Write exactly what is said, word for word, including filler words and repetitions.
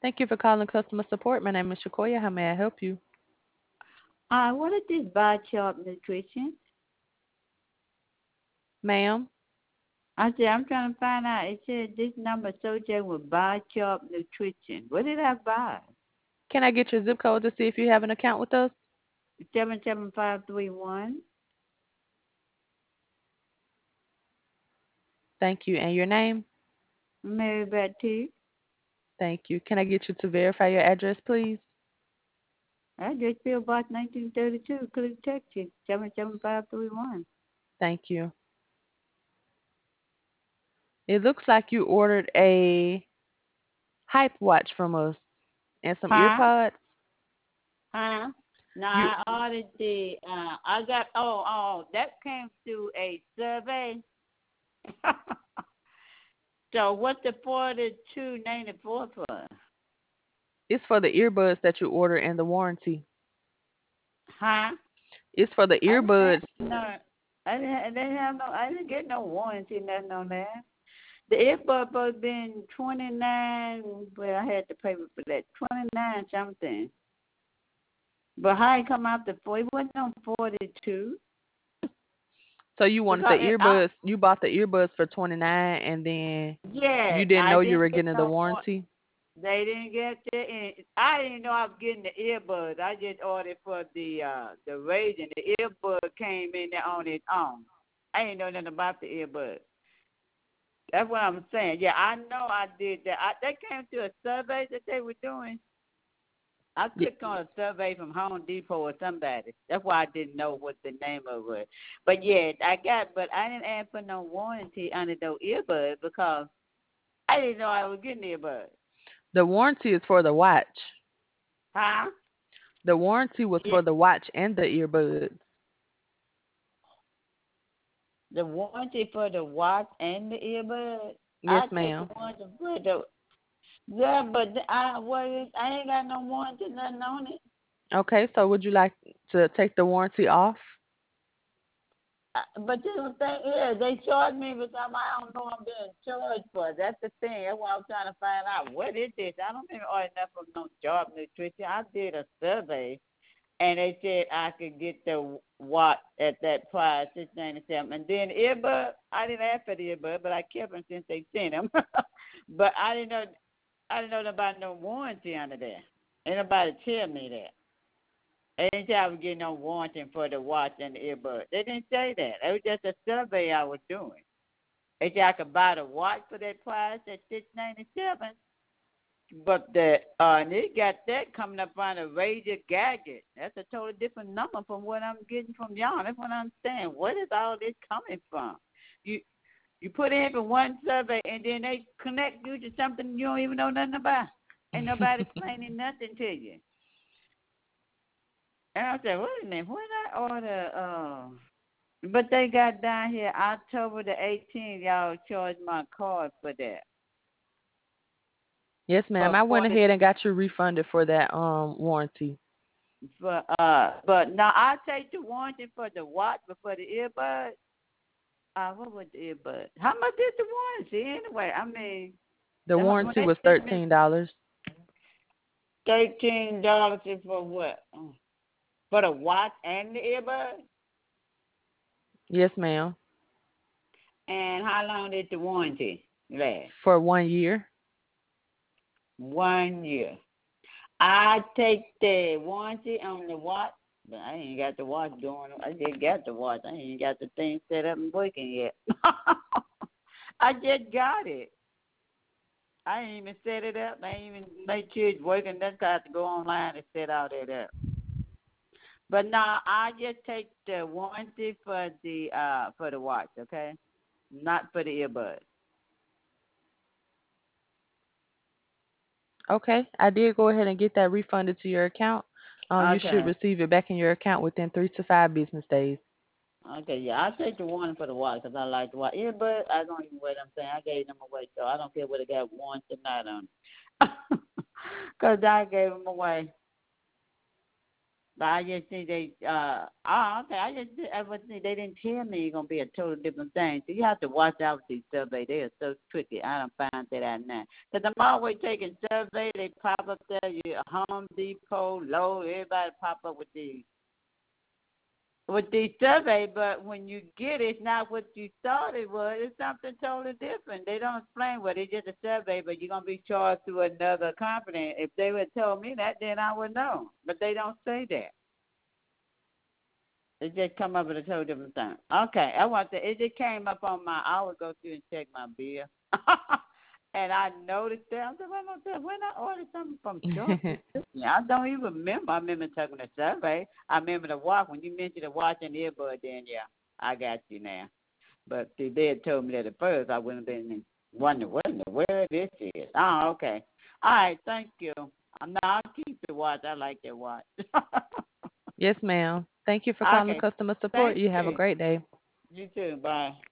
Thank you for calling customer support. My name is Shakoya. How may I help you? Uh, what is this bar chart nutrition? Ma'am, I said, I'm trying to find out. It said this number associated with bar chart nutrition. What did I buy? can I get your zip code to see if you have an account with us? seven seven five three one. Thank you. And your name? Mary Baptiste. Thank you. Can I get you to verify your address, please? I just feel about nineteen thirty-two. Click Texas. seven seven five three one. Thank you. It looks like you ordered a Hype watch from us and some Huh? earpods. Huh? No, You I ordered the, uh, I got, oh, oh, that came through a survey. So what's the forty-two ninety-four for? it's for the earbuds that you ordered and the warranty. Huh? It's for the I didn't have earbuds. no, I didn't, I didn't have no, I didn't get no warranty, nothing on that. The earbud was been twenty nine. Well, I had to pay for that twenty nine something. But how it come out the four? It wasn't on forty two So you wanted the because it, I, earbuds. You bought the earbuds for twenty nine, and then you yes, didn't I know you didn't were get getting the no more. warranty. They didn't get the. and I didn't know I was getting the earbuds. I just ordered for the uh the radio. The earbud came in there on its own. I didn't know nothing about the earbud. That's what I'm saying. Yeah, I know I did that. I, they came to a survey that they were doing. I Y- clicked on a survey from Home Depot or somebody. That's why I didn't know what the name of it was. But yeah, I got, but I didn't ask for no warranty under those earbuds because I didn't know I was getting earbuds. The warranty is for the watch. Huh? The warranty was Yeah, for the watch and the earbuds. the warranty for the watch and the earbuds. Yes, I take the ma'am. warranty for the. Yeah, but I what is, I ain't got no warranty nothing on it. Okay, so would you like to take the warranty off? Uh, But the thing is, they charge me because I don't know I'm being charged for. That's the thing. That's why I'm trying to find out what is this. I don't even order enough from no job nutrition. I did a survey, and they said I could get the watt at that price, six ninety seven. And then earbud, I didn't ask for the earbud, but I kept them since they sent them. But I didn't know, I didn't know about no warranty under there. Ain't nobody tell me that. They didn't say I was getting no warranty for the watch and the earbud. They didn't say that. It was just a survey I was doing. They said I could buy the watch for that price at six ninety seven. But the uh and they got that coming up on a Razor gadget. That's a totally different number from what I'm getting from y'all. That's what I'm saying. Where is all this coming from? You you put in for one survey and then they connect you to something you don't even know nothing about. Ain't nobody explaining nothing to you. And I said, wait a minute, when I order, uh, but they got down here October the eighteenth, y'all charged my card for that. Yes, ma'am. For I went forty, ahead and got you refunded for that um warranty. for, uh, but now I take the warranty for the watch, but for the earbud, uh, what was the earbud? How much is the warranty anyway? I mean, The the, when warranty they was sent me thirteen dollars. thirteen dollars for what? For the watch and the earbud? Yes, ma'am. And how long did the warranty last? For one year. One year. I take the warranty on the watch, but I ain't got the watch going. I just got the watch. I ain't got the thing set up and working yet. I just got it. I ain't even set it up. I ain't even make sure it's working. That's got I have to go online and set all that up. But now I just take the warranty for the uh for the watch, okay? Not for the earbud. Okay, I did go ahead and get that refunded to your account. Um, you should Okay. receive it back in your account within three to five business days. Okay, yeah, I'll take the one for the watch because I like the watch. Earbud, I don't even wear them thing. I gave them away, so I don't care whether they got one tonight on it. Because I gave them away. But I just think they, uh, oh, okay. I just, I was think they didn't tell me it's gonna be a total different thing. So you have to watch out with these surveys. They are so tricky. I don't find that out now. Cause I'm always taking surveys. They pop up there. You Home Depot, Lowe's, everybody pop up with these with these surveys. But when you get it, it's not what you thought it was. It's something totally different. They don't explain what it's just a survey, but you're gonna be charged through another company. If they would have told me that, then I would know. But they don't say that. It just come up with a totally different thing. Okay, I want to. It just came up on my. I would go through and check my bill, and I noticed that. I said, "When I said when I ordered something from Georgia, I don't even remember. I remember taking a survey. I remember the watch when you mentioned the watch and the earbud. Then yeah, I got you now. But see, they had told me that at first. I wouldn't have been wondering what in the world this is. Oh, okay. All right, thank you. I'm not. I'll keep the watch. I like that watch. Yes, ma'am. Thank you for calling the Okay, customer support. thank You have a you. great day. You too. Bye.